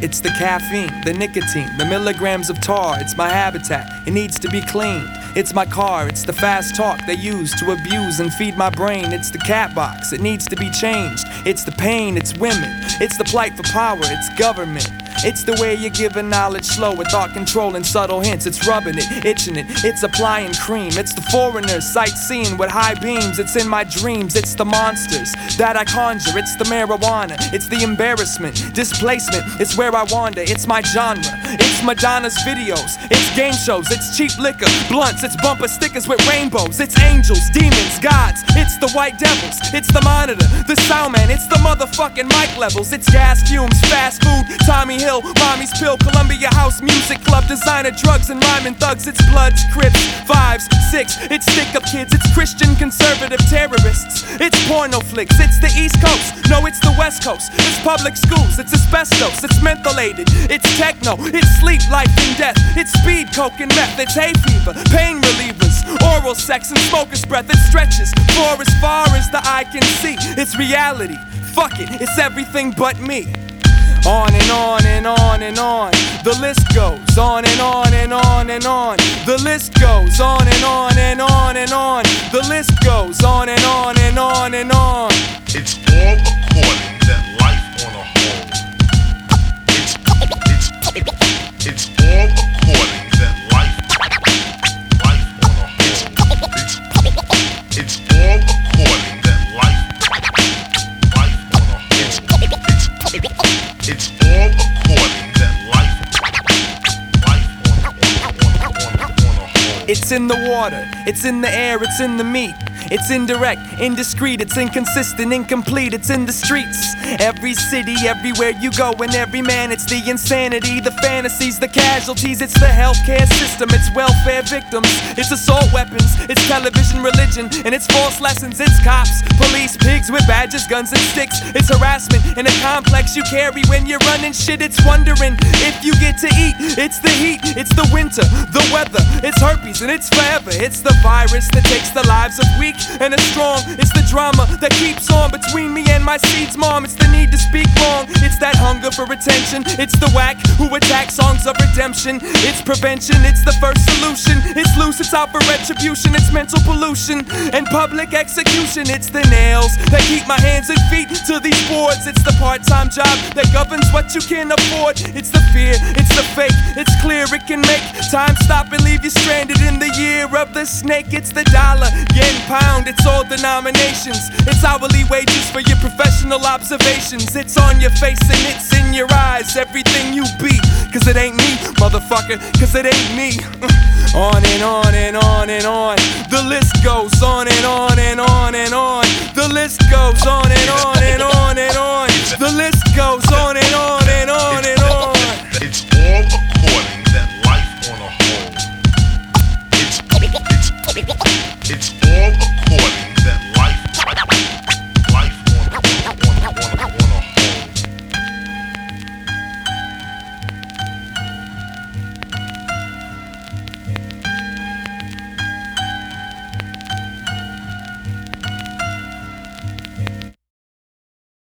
It's the caffeine, the nicotine, the milligrams of tar. It's my habitat, it needs to be cleaned. It's my car, it's the fast talk they use to abuse and feed my brain. It's the cat box, it needs to be changed. It's the pain, it's women. It's the plight for power, it's government. It's the way you give a knowledge slow with thought control and subtle hints. It's rubbing it, itching it, it's applying cream. It's the foreigners sightseeing with high beams. It's in my dreams, it's the monsters that I conjure. It's the marijuana, it's the embarrassment, displacement. It's where I wander, it's my genre. It's Madonna's videos, it's game shows, it's cheap liquor, blunts, it's bumper stickers with rainbows. It's angels, demons, gods, it's the white devils. It's the monitor, the sound man, it's the motherfucking mic levels. It's gas fumes, fast food, Tommy Hill, Mommy's Pill, Columbia House Music Club, designer drugs and rhyming thugs. It's Bloods, Crips, Fives, Six. It's stick-up kids, it's Christian conservative terrorists. It's porno flicks, it's the East Coast, no, it's the West Coast. It's public schools, it's asbestos, it's mentholated. It's techno, it's sleep, life and death. It's speed, coke and meth, it's hay fever, pain relievers, oral sex and smoker's breath. It stretches for as far as the eye can see. It's reality, fuck it, it's everything but me. On and on and on and on, the list goes on and on and on and on. The list goes on and on and on and on. The list goes on and on and on and on. It's all according that life on a whole. It's all according that life on a whole. It's all according that life on a whole. It's all according that life on a whole. It's in the water, it's in the air, it's in the meat. It's indirect, indiscreet, it's inconsistent, incomplete, it's in the streets. Every city, everywhere you go, and every man, it's the insanity, the fantasies, the casualties. It's the healthcare system, it's welfare victims, it's assault weapons, it's television religion, and it's false lessons. It's cops, police, pigs with badges, guns and sticks. It's harassment in a complex you carry when you're running shit. It's wondering if you get to eat. It's the heat, it's the winter, the weather, it's herpes and it's forever. It's the virus that takes the lives of weak and the strong. It's the drama that keeps on between me and my seed's mom. It's the need to speak wrong, it's that hunger for attention. It's the whack who attack songs of redemption. It's prevention, it's the first solution. It's loose, it's out for retribution. It's mental pollution and public execution. It's the nails that keep my hands and feet to these boards. It's the part-time job that governs what you can afford. It's the fear, it's the fake, it's clear it can make time stop and leave you stranded in the year of the snake. It's the dollar, yen, pound, it's all denominations. It's hourly wages for your professional observations. It's on your face and it's in your eyes, everything you be. Cause it ain't me, motherfucker, cause it ain't me. On and on and on and on. The list goes on and on and on and on. The list goes on and on and on and on. The list goes on and on.